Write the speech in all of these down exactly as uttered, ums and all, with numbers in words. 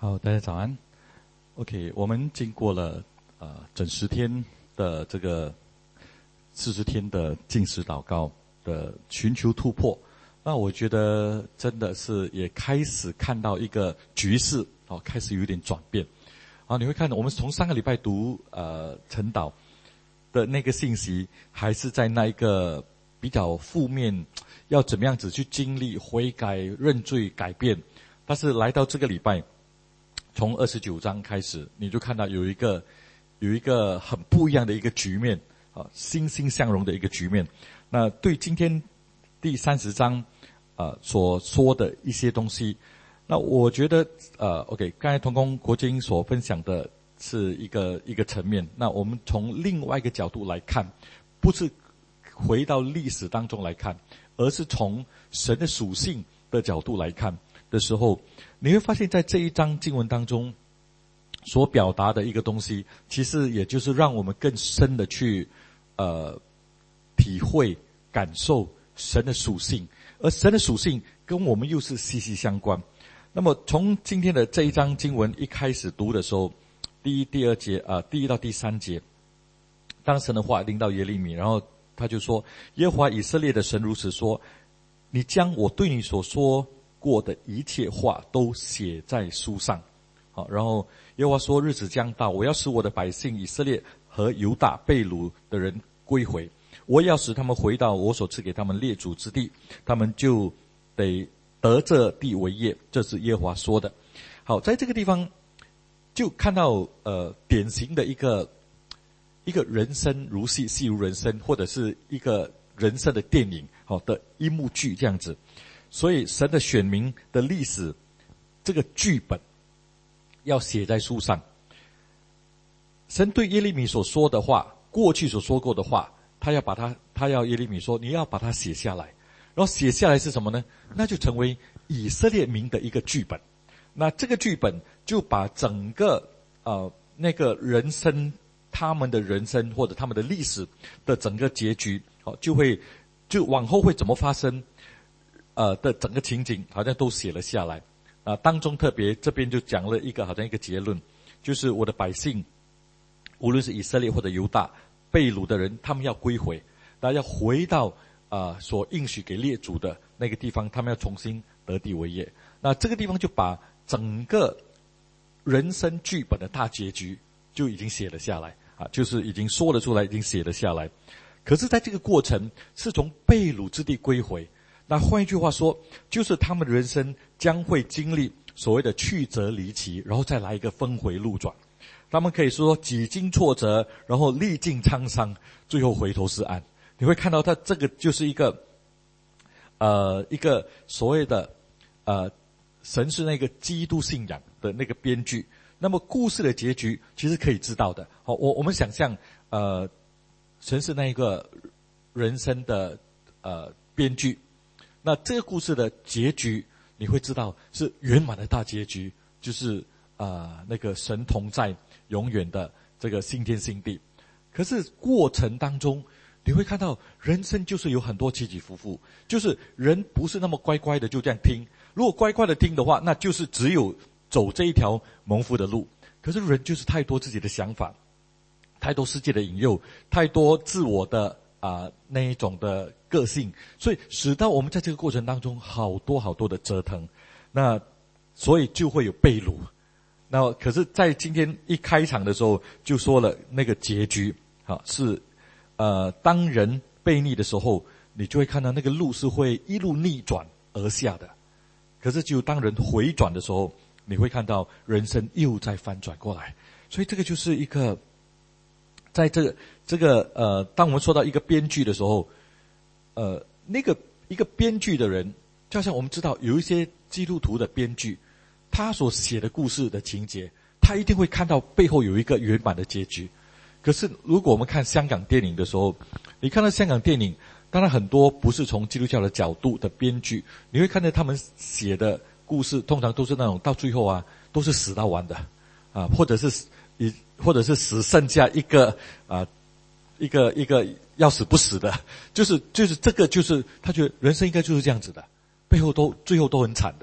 好，大家早安。OK， 我们经过了呃整十天的这个四十天的禁食祷告的寻求突破，那我觉得真的是也开始看到一个局势哦，开始有点转变。啊，你会看到我们从上个礼拜读呃晨祷的那个信息，还是在那一个比较负面，要怎么样子去经历悔改、认罪、改变。但是来到这个礼拜，从二十九章开始，你就看到有一个有一个很不一样的一个局面啊，欣欣向荣的一个局面。那对今天第三十章啊所说的一些东西，那我觉得呃 OK， 刚才同工国经所分享的是一个一个层面。那我们从另外一个角度来看，不是回到历史当中来看，而是从神的属性的角度来看的时候，你会发现在这一章经文当中所表达的一个东西，其实也就是让我们更深的去呃体会感受神的属性，而神的属性跟我们又是息息相关。那么从今天的这一章经文一开始读的时候，第一第二节啊、呃，第一到第三节，当神的话临到耶利米，然后他就说，耶和华以色列的神如此说，你将我对你所说过的一切话都写在书上。好，然后耶和华说，日子将到，我要使我的百姓以色列和犹大被掳的人归回，我要使他们回到我所赐给他们列祖之地，他们就得得这地为业，这是耶和华说的。好，在这个地方就看到呃典型的一个一个人生如戏，戏如人生，或者是一个人生的电影好的一幕剧这样子。所以神的选民的历史这个剧本要写在书上。神对耶利米所说的话，过去所说过的话，他要把它他要耶利米说，你要把它写下来。然后写下来是什么呢？那就成为以色列民的一个剧本。那这个剧本就把整个呃那个人生，他们的人生或者他们的历史的整个结局，好，就会就往后会怎么发生呃的整个情景好像都写了下来啊、呃。当中特别这边就讲了一个好像一个结论，就是我的百姓无论是以色列或者犹大被掳的人，他们要归回，大家要回到啊、呃、所应许给列祖的那个地方，他们要重新得地为业。那这个地方就把整个人生剧本的大结局就已经写了下来啊，就是已经说了出来，已经写了下来。可是在这个过程是从被掳之地归回，那换一句话说，就是他们的人生将会经历所谓的曲折离奇，然后再来一个峰回路转。他们可以说几经挫折，然后历尽沧桑，最后回头是岸。你会看到他这个就是一个呃一个所谓的呃神是那个基督信仰的那个编剧。那么故事的结局其实可以知道的。好，我我们想象呃神是那一个人生的呃编剧，那这个故事的结局你会知道是圆满的大结局，就是啊、呃、那个神同在永远的这个新天新地。可是过程当中你会看到人生就是有很多起起伏伏，就是人不是那么乖乖的就这样听，如果乖乖的听的话，那就是只有走这一条蒙福的路。可是人就是太多自己的想法，太多世界的引诱，太多自我的啊、呃、那一种的个性，所以使到我们在这个过程当中好多好多的折腾。那所以就会有被掳。那可是在今天一开场的时候就说了那个结局啊，是呃当人悖逆的时候，你就会看到那个路是会一路逆转而下的。可是只有当人回转的时候，你会看到人生又再翻转过来。所以这个就是一个在这个这个呃当我们说到一个编剧的时候，呃那个一个编剧的人，就好像我们知道有一些基督徒的编剧，他所写的故事的情节，他一定会看到背后有一个圆满的结局。可是如果我们看香港电影的时候，你看到香港电影当然很多不是从基督教的角度的编剧，你会看到他们写的故事通常都是那种到最后啊都是死到完的啊，或者是一或者是死剩下一个啊一个一个要死不死的，就是就是这个就是他觉得人生应该就是这样子的，背后都最后都很惨的。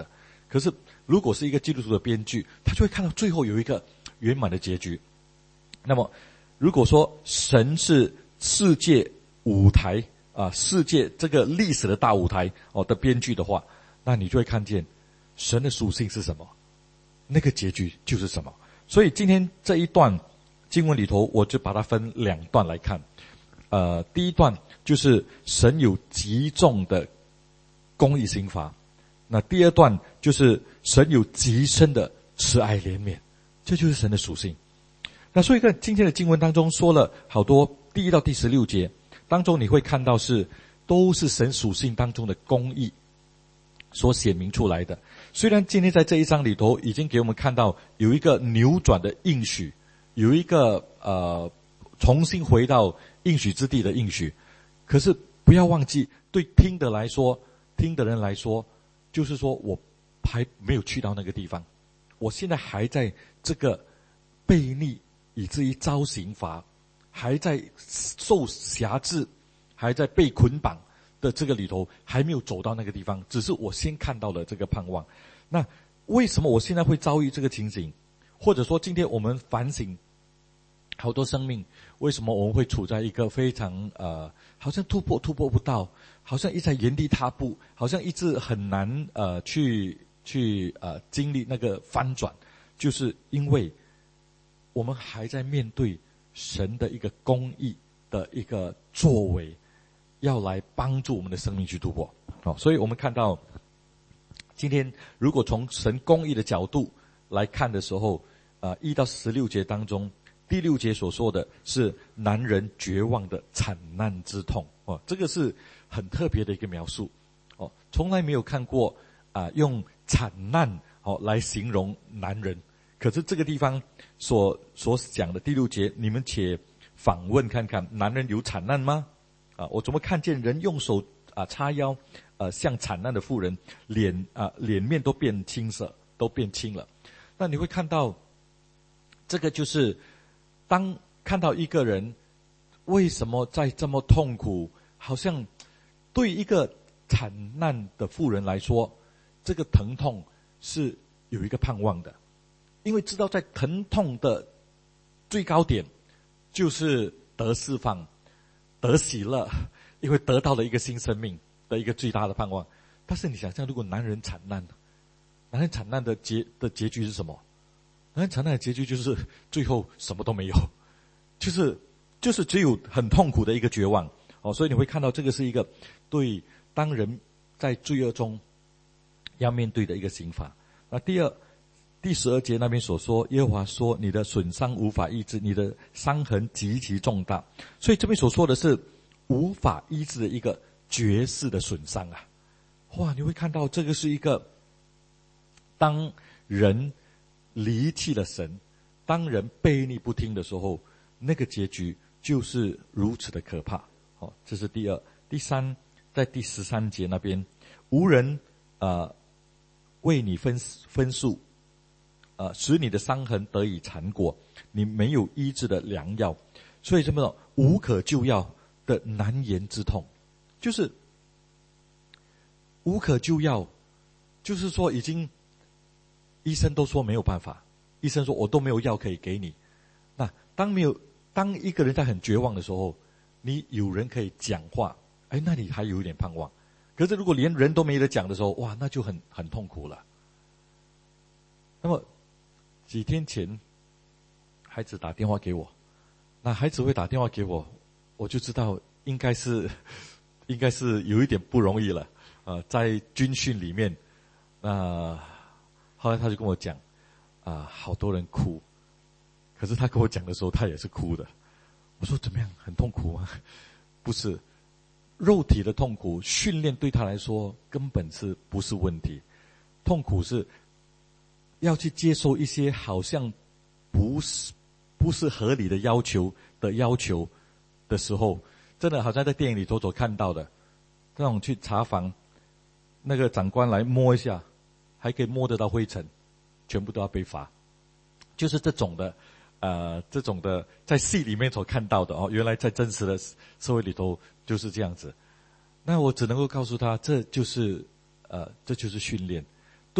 可是如果是一个基督徒的编剧，他就会看到最后有一个圆满的结局。那么如果说神是世界舞台啊，世界这个历史的大舞台哦的编剧的话，那你就会看见神的属性是什么，那个结局就是什么。所以今天这一段经文里头，我就把它分两段来看。呃，第一段就是神有极重的公义刑罚，那第二段就是神有极深的慈爱怜悯，这就是神的属性。那所以在今天的经文当中说了好多，第一到第十六节当中你会看到是都是神属性当中的公义所显明出来的。虽然今天在这一章里头已经给我们看到有一个扭转的应许，有一个呃重新回到应许之地的应许，可是不要忘记，对听的来说，听的人来说，就是说我还没有去到那个地方，我现在还在这个悖逆以至于遭刑罚，还在受辖制，还在被捆绑的这个里头，还没有走到那个地方，只是我先看到了这个盼望。那为什么我现在会遭遇这个情形？或者说今天我们反省好多生命，为什么我们会处在一个非常呃好像突破突破不到，好像一直在原地踏步，好像一直很难呃去去呃经历那个翻转，就是因为我们还在面对神的一个公义的一个作为，要来帮助我们的生命去突破。好，所以我们看到今天如果从神公义的角度来看的时候，呃一到十六节当中，第六节所说的是男人绝望的惨难之痛，哦，这个是很特别的一个描述，哦，从来没有看过啊、呃、用惨难哦来形容男人。可是这个地方所所讲的第六节，你们且访问看看，男人有惨难吗？啊，我怎么看见人用手啊叉腰，呃，像惨难的妇人，脸啊脸面都变青色，都变青了。那你会看到，这个就是当看到一个人为什么在这么痛苦，好像对一个惨难的妇人来说，这个疼痛是有一个盼望的。因为知道在疼痛的最高点就是得释放，得喜乐，因为得到了一个新生命的一个最大的盼望。但是你想象，如果男人惨难，男人惨难的结的结局是什么？男人惨难的结局就是最后什么都没有，就是就是只有很痛苦的一个绝望。哦，所以你会看到这个是一个对当人在罪恶中要面对的一个刑罚。那第二，第十二节那边所说，耶和华说你的损伤无法医治，你的伤痕极其重大。所以这边所说的是无法医治的一个绝世的损伤啊！哇，你会看到这个是一个当人离弃了神，当人悖逆不听的时候，那个结局就是如此的可怕。好，这是第二。第三，在第十三节那边，无人呃为你分分数。呃，使你的伤痕得以缠裹，你没有医治的良药，所以这么无可救药的难言之痛，就是无可救药，就是说已经医生都说没有办法，医生说我都没有药可以给你。那当没有当一个人在很绝望的时候，你有人可以讲话，哎，那你还有一点盼望。可是如果连人都没得讲的时候，哇，那就很很痛苦了。那么几天前，孩子打电话给我，那孩子会打电话给我，我就知道应该是，应该是有一点不容易了。呃，在军训里面，那、呃、后来他就跟我讲，啊、呃，好多人哭，可是他跟我讲的时候，他也是哭的。我说怎么样，很痛苦吗？不是，肉体的痛苦，训练对他来说根本是不是问题，痛苦是要去接受一些好像不是不是合理的要求的要求的时候，真的好像在电影里头所看到的，那种去查房，那个长官来摸一下，还可以摸得到灰尘，全部都要被罚，就是这种的，呃，这种的在戏里面所看到的哦，原来在真实的社会里头就是这样子。那我只能够告诉他，这就是呃，这就是训练。对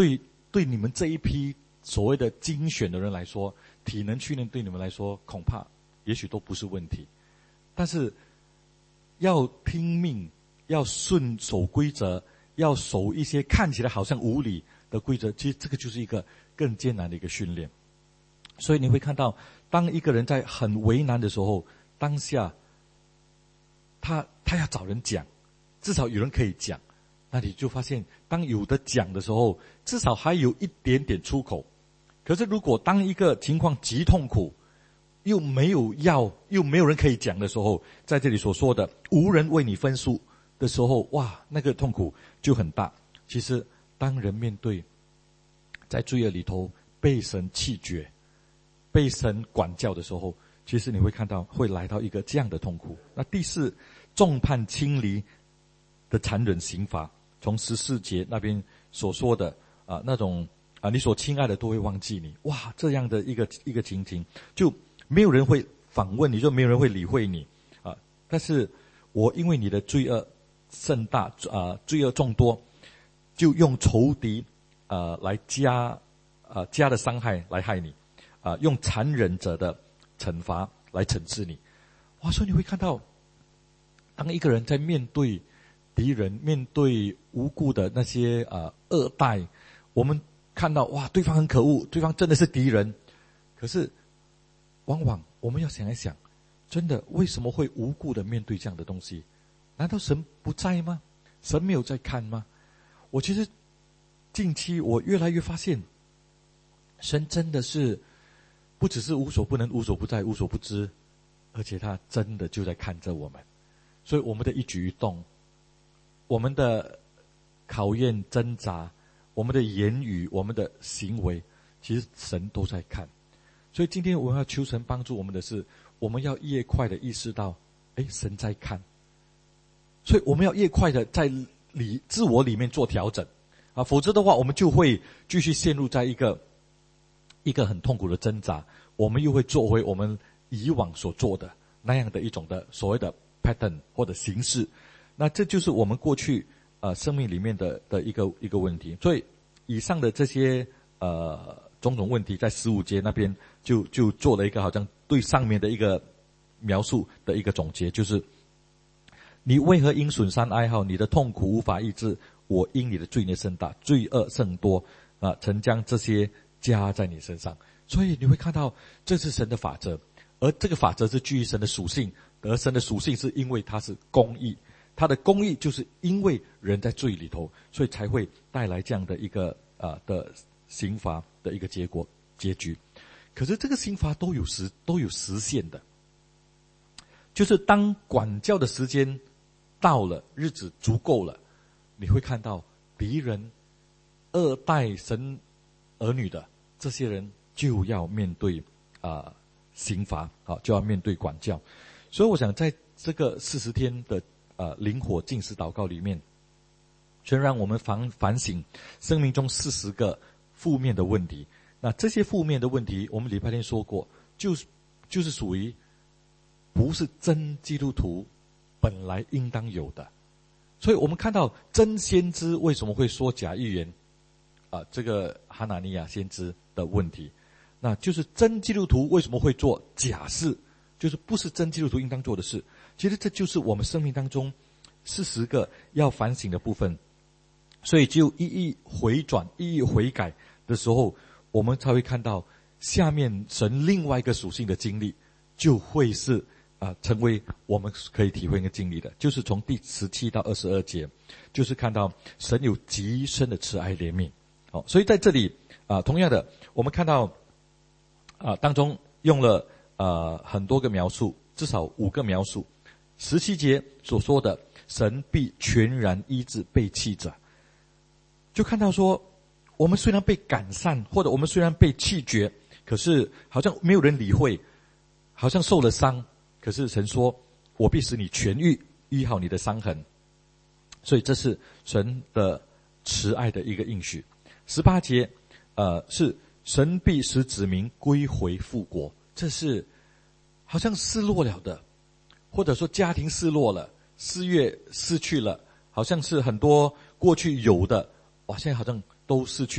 对你们这一批所谓的精选的人来说，体能训练对你们来说恐怕也许都不是问题。但是要听命，要顺守规则，要守一些看起来好像无理的规则，其实这个就是一个更艰难的一个训练。所以你会看到，当一个人在很为难的时候，当下他他要找人讲，至少有人可以讲，那你就发现当有的讲的时候，至少还有一点点出口。可是如果当一个情况极痛苦，又没有药，又没有人可以讲的时候，在这里所说的无人为你分诉的时候，哇，那个痛苦就很大。其实当人面对在罪恶里头被神弃绝，被神管教的时候，其实你会看到会来到一个这样的痛苦。那第四，众叛亲离的残忍刑罚，从十四节那边所说的啊，那种啊，你所亲爱的都会忘记你，哇，这样的一个一个情形，就没有人会访问你，就没有人会理会你啊。但是我因为你的罪恶甚大啊，罪恶众多，就用仇敌啊来加啊加的伤害来害你。啊，用残忍者的惩罚来惩治你。哇，所以你会看到，当一个人在面对敌人、面对无辜的那些啊恶待，我们看到哇，对方很可恶，对方真的是敌人。可是，往往我们要想一想，真的为什么会无故的面对这样的东西？难道神不在吗？神没有在看吗？我其实近期我越来越发现，神真的是不只是无所不能、无所不在、无所不知，而且他真的就在看着我们。所以我们的一举一动，我们的考验、挣扎，我们的言语、我们的行为，其实神都在看。所以今天我们要求神帮助我们的是，我们要越快的意识到，哎，神在看。所以我们要越快的在里自我里面做调整啊，否则的话，我们就会继续陷入在一个一个很痛苦的挣扎，我们又会做回我们以往所做的那样的一种的所谓的 pattern 或者形式。那这就是我们过去呃生命里面的的一个一个问题。所以以上的这些呃种种问题，在十五节那边就就做了一个好像对上面的一个描述的一个总结，就是你为何因损伤哀号，你的痛苦无法抑制，我因你的罪孽甚大，罪恶甚多啊，曾将这些加在你身上。所以你会看到这是神的法则，而这个法则是基于神的属性，而神的属性是因为它是公义，它的公义就是因为人在罪里头，所以才会带来这样的一个啊、呃、的刑罚的一个结果结局。可是这个刑罚都有时都有时限的，就是当管教的时间到了，日子足够了，你会看到敌人恶待神儿女的这些人就要面对啊、呃、刑罚啊，就要面对管教。所以我想在这个四十天的呃灵火禁食祷告里面，全让我们反反省生命中四十个负面的问题。那这些负面的问题，我们礼拜天说过，就是就是属于不是真基督徒本来应当有的。所以我们看到真先知为什么会说假预言啊、呃，这个哈拿尼亚先知的问题，那就是真基督徒为什么会做假事，就是不是真基督徒应当做的事。其实这就是我们生命当中四十个要反省的部分。所以只有一一回转、一一悔改的时候，我们才会看到下面神另外一个属性的经历，就会是啊、呃，成为我们可以体会跟经历的，就是从第十七到二十二节，就是看到神有极深的慈爱怜悯。好、哦，所以在这里啊、呃，同样的，我们看到啊、呃、当中用了呃很多个描述，至少五个描述。十七节所说的神必全然医治被弃者，就看到说，我们虽然被赶散，或者我们虽然被弃绝，可是好像没有人理会，好像受了伤，可是神说，我必使你痊愈，医好你的伤痕。所以这是神的慈爱的一个应许。十八节呃是神必使子民归回复国，这是好像失落了的，或者说家庭失落了，事业失去了，好像是很多过去有的，哇，现在好像都失去了。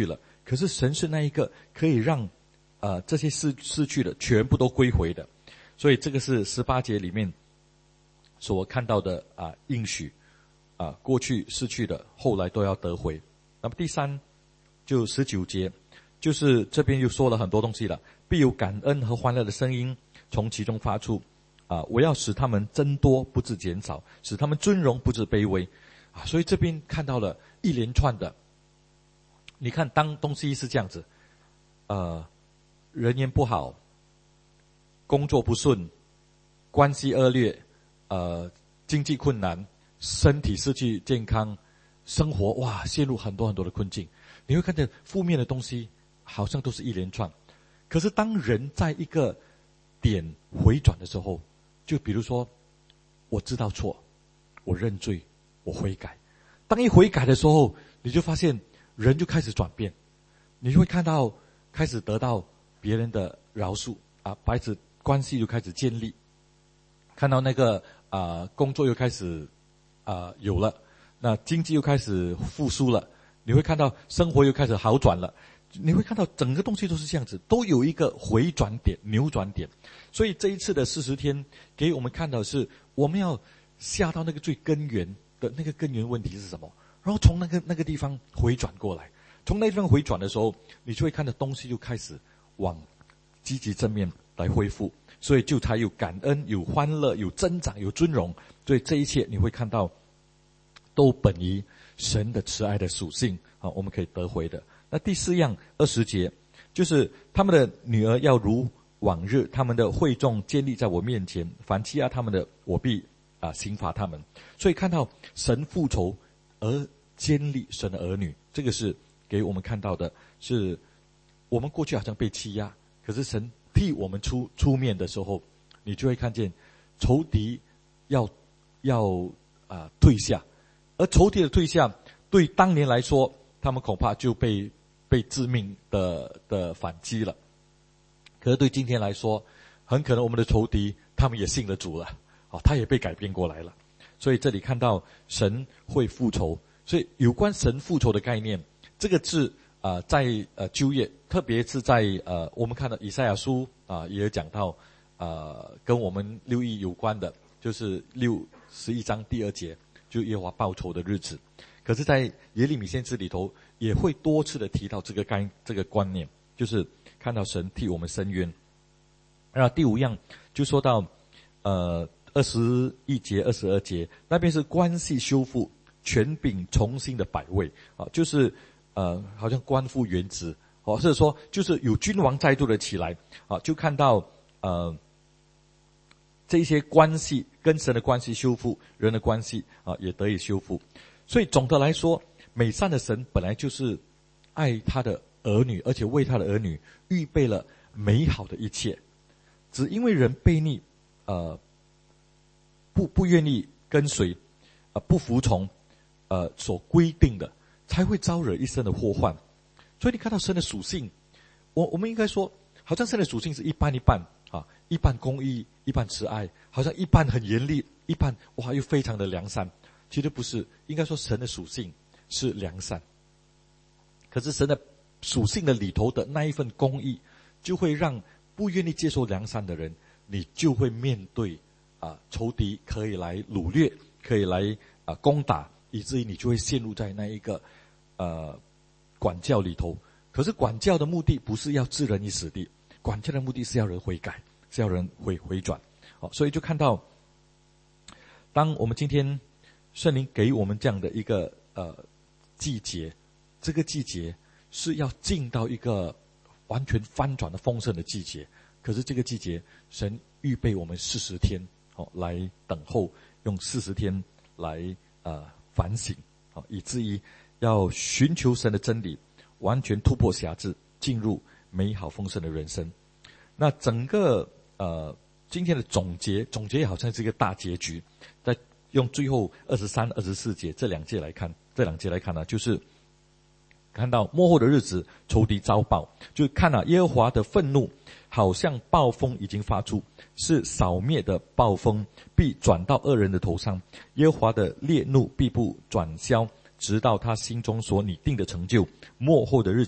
可是神是那一个可以让呃这些失失去的全部都归回的。所以这个是十八节里面所看到的啊应许啊，过去失去的后来都要得回。那么第三就十九节，就是这边又说了很多东西了，必有感恩和欢乐的声音从其中发出啊，我要使他们增多不致减少，使他们尊荣不致卑微啊。所以这边看到了一连串的，你看当东西是这样子，呃人缘不好，工作不顺，关系恶劣，呃经济困难，身体失去健康，生活哇陷入很多很多的困境，你会看见负面的东西好像都是一连串。可是当人在一个点回转的时候，就比如说我知道错，我认罪，我悔改，当一悔改的时候，你就发现人就开始转变，你就会看到开始得到别人的饶恕啊，彼此关系就开始建立，看到那个啊、呃、工作又开始啊、呃、有了，那经济又开始复苏了，你会看到生活又开始好转了，你会看到整个东西都是这样子，都有一个回转点、扭转点。所以这一次的四十天给我们看到的是，我们要下到那个最根源的那个根源问题是什么，然后从那个那个地方回转过来，从那个地方回转的时候，你就会看到东西就开始往积极正面来恢复，所以就才有感恩、有欢乐、有增长、有尊荣。所以这一切你会看到都本于神的慈爱的属性啊，我们可以得回的。那第四样二十节，就是他们的女儿要如往日，他们的会众建立在我面前，凡欺压他们的，我必啊刑罚他们。所以看到神复仇而建立神的儿女，这个是给我们看到的，是我们过去好像被欺压，可是神替我们出出面的时候，你就会看见仇敌要要啊、呃、退下，而仇敌的退下，对当年来说，他们恐怕就被被致命的的反击了。可是对今天来说，很可能我们的仇敌他们也信了主了，哦，他也被改变过来了。所以这里看到神会复仇，所以有关神复仇的概念，这个字啊、呃，在呃旧约，特别是在呃我们看到以赛亚书啊、呃，也有讲到呃跟我们六一有关的，就是六十一章第二节，就耶和华报仇的日子。可是在耶利米先知里头也会多次的提到这个概这个观念，就是看到神替我们伸冤。然后第五样就说到呃二十一节二十二节，那边是关系修复，权柄重新的摆位啊，就是呃好像官复原职，或者说就是有君王再度的起来啊，就看到呃这些关系跟神的关系修复，人的关系啊也得以修复。所以总的来说，美善的神本来就是爱他的儿女，而且为他的儿女预备了美好的一切。只因为人悖逆，呃，不不愿意跟随，呃，不服从，呃，所规定的，才会招惹一生的祸患。所以你看到神的属性，我我们应该说，好像神的属性是一半一半啊，一半公义，一半慈爱，好像一半很严厉，一半哇又非常的良善。其实不是，应该说神的属性是良善。可是神的属性的里头的那一份公义，就会让不愿意接受良善的人，你就会面对啊仇敌可以来掳掠，可以来啊攻打，以至于你就会陷入在那一个呃管教里头。可是管教的目的不是要置人于死地，管教的目的是要人悔改，是要人回回转。好，所以就看到，当我们今天圣灵给我们这样的一个呃季节，这个季节是要进到一个完全翻转的丰盛的季节。可是这个季节，神预备我们四十天，哦，来等候，用四十天来呃反省，哦，以至于要寻求神的真理，完全突破辖制，进入美好丰盛的人生。那整个呃今天的总结，总结好像是一个大结局，在用最后二十三、二十四节这两节来看，这两节来看呢，就是看到末后的日子，仇敌遭报，就看了耶和华的愤怒，好像暴风已经发出，是扫灭的暴风，必转到恶人的头上。耶和华的烈怒必不转消，直到他心中所拟定的成就。末后的日子，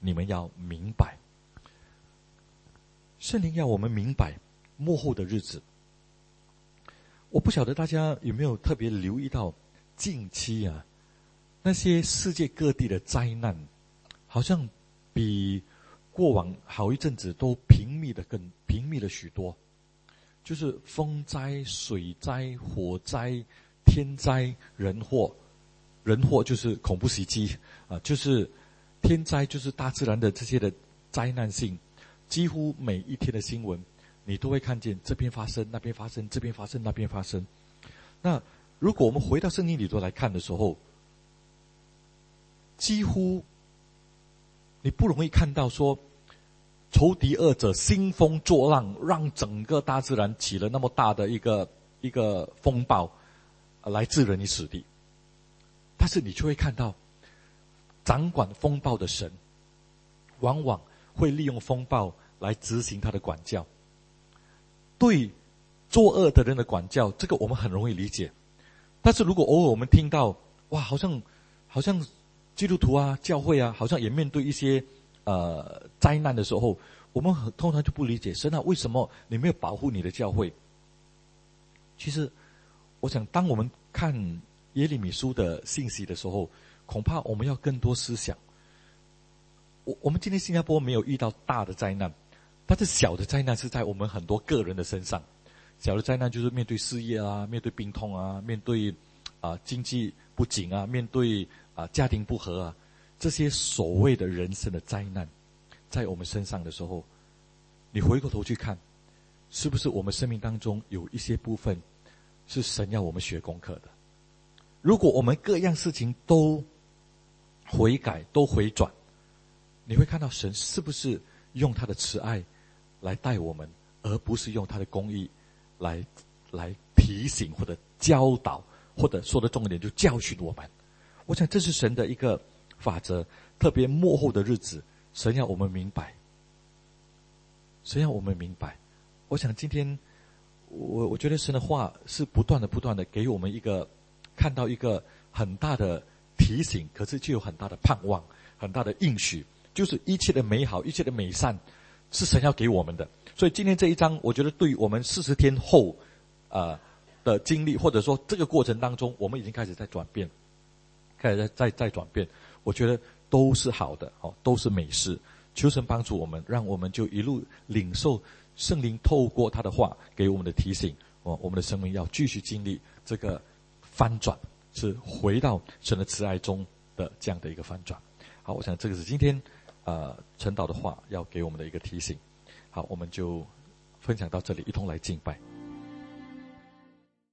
你们要明白。圣灵要我们明白末后的日子。我不晓得大家有没有特别留意到，近期啊，那些世界各地的灾难，好像比过往好一阵子都频密的更频密了许多。就是风灾、水灾、火灾、天灾、人祸。人祸就是恐怖袭击啊，就是天灾，就是大自然的这些的灾难性。几乎每一天的新闻，你都会看见这边发生，那边发生，这边发生，那边发生。那如果我们回到圣经里头来看的时候，几乎你不容易看到说仇敌恶者兴风作浪，让整个大自然起了那么大的一个一个风暴，来置人于死地。但是你就会看到，掌管风暴的神，往往会利用风暴来执行他的管教。对作恶的人的管教，这个我们很容易理解。但是如果偶尔我们听到，哇，好像好像基督徒啊、教会啊，好像也面对一些呃灾难的时候，我们很通常就不理解，神啊，为什么你没有保护你的教会？其实，我想当我们看耶利米书的信息的时候，恐怕我们要更多思想。我我们今天新加坡没有遇到大的灾难，但是小的灾难是在我们很多个人的身上。小的灾难就是面对事业啊，面对病痛啊，面对啊、呃、经济不景啊，面对啊、呃、家庭不和啊，这些所谓的人生的灾难，在我们身上的时候，你回过头去看，是不是我们生命当中有一些部分是神要我们学功课的？如果我们各样事情都悔改，都回转，你会看到神是不是用他的慈爱来待我们，而不是用他的公义来来提醒或者教导，或者说的重点就教训我们。我想这是神的一个法则，特别末后的日子，神要我们明白，神要我们明白。我想今天我我觉得神的话是不断的不断的给我们一个看到一个很大的提醒，可是就有很大的盼望，很大的应许，就是一切的美好，一切的美善是神要给我们的。所以今天这一章，我觉得对于我们四十天后呃的经历，或者说这个过程当中，我们已经开始在转变，开始在在在转变，我觉得都是好的哦，都是美事。求神帮助我们，让我们就一路领受圣灵透过他的话给我们的提醒，哦，我们的生命要继续经历这个翻转，是回到神的慈爱中的这样的一个翻转。好，我想这个是今天呃陈导的话要给我们的一个提醒。好，我们就分享到这里，一同来敬拜。